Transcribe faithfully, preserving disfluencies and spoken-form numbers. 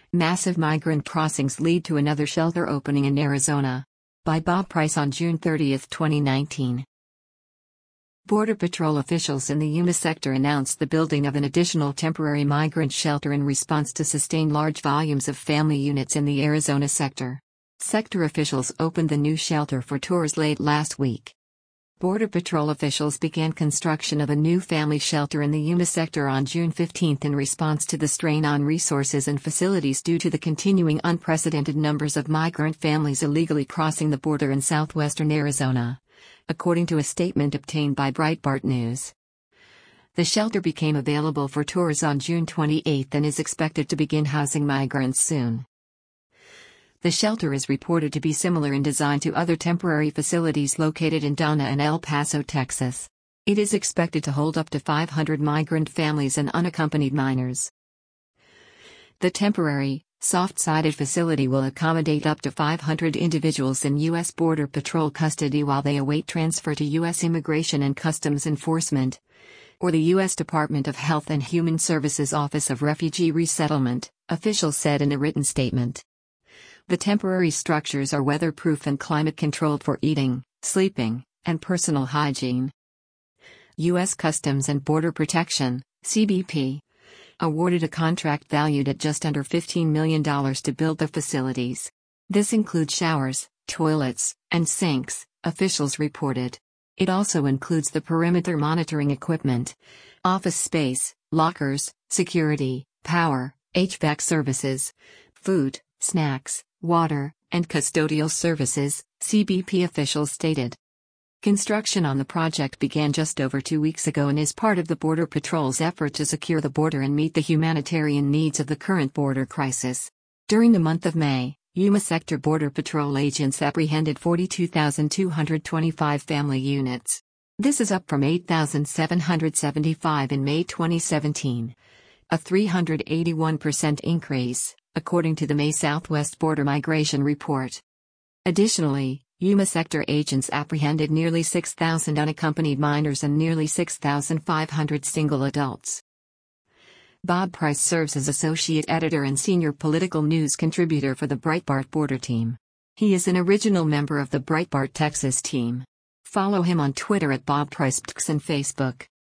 Massive migrant crossings lead to another shelter opening in Arizona. By Bob Price on June thirtieth, twenty nineteen. Border Patrol officials in the Yuma sector announced the building of an additional temporary migrant shelter in response to sustained large volumes of family units in the Arizona sector. Sector officials opened the new shelter for tours late last week. Border Patrol officials began construction of a new family shelter in the Yuma sector on June fifteenth in response to the strain on resources and facilities due to the continuing unprecedented numbers of migrant families illegally crossing the border in southwestern Arizona, according to a statement obtained by Breitbart News. The shelter became available for tours on June twenty-eighth and is expected to begin housing migrants soon. The shelter is reported to be similar in design to other temporary facilities located in Donna and El Paso, Texas. It is expected to hold up to five hundred migrant families and unaccompanied minors. The temporary, soft-sided facility will accommodate up to five hundred individuals in U S Border Patrol custody while they await transfer to U S Immigration and Customs Enforcement, or the U S Department of Health and Human Services Office of Refugee Resettlement, officials said in a written statement. The temporary structures are weatherproof and climate-controlled for eating, sleeping, and personal hygiene. U S Customs and Border Protection, C B P, awarded a contract valued at just under fifteen million dollars to build the facilities. This includes showers, toilets, and sinks, officials reported. It also includes the perimeter monitoring equipment, office space, lockers, security, power, H V A C services, food, snacks, water, and custodial services, C B P officials stated. Construction on the project began just over two weeks ago and is part of the Border Patrol's effort to secure the border and meet the humanitarian needs of the current border crisis. During the month of May, Yuma Sector Border Patrol agents apprehended forty-two thousand two hundred twenty-five family units. This is up from eight thousand seven hundred seventy-five in May twenty seventeen. A three hundred eighty-one percent increase, according to the May Southwest Border Migration Report. Additionally, Yuma sector agents apprehended nearly six thousand unaccompanied minors and nearly six thousand five hundred single adults. Bob Price serves as associate editor and senior political news contributor for the Breitbart Border team. He is an original member of the Breitbart Texas team. Follow him on Twitter at Bob Price and Facebook.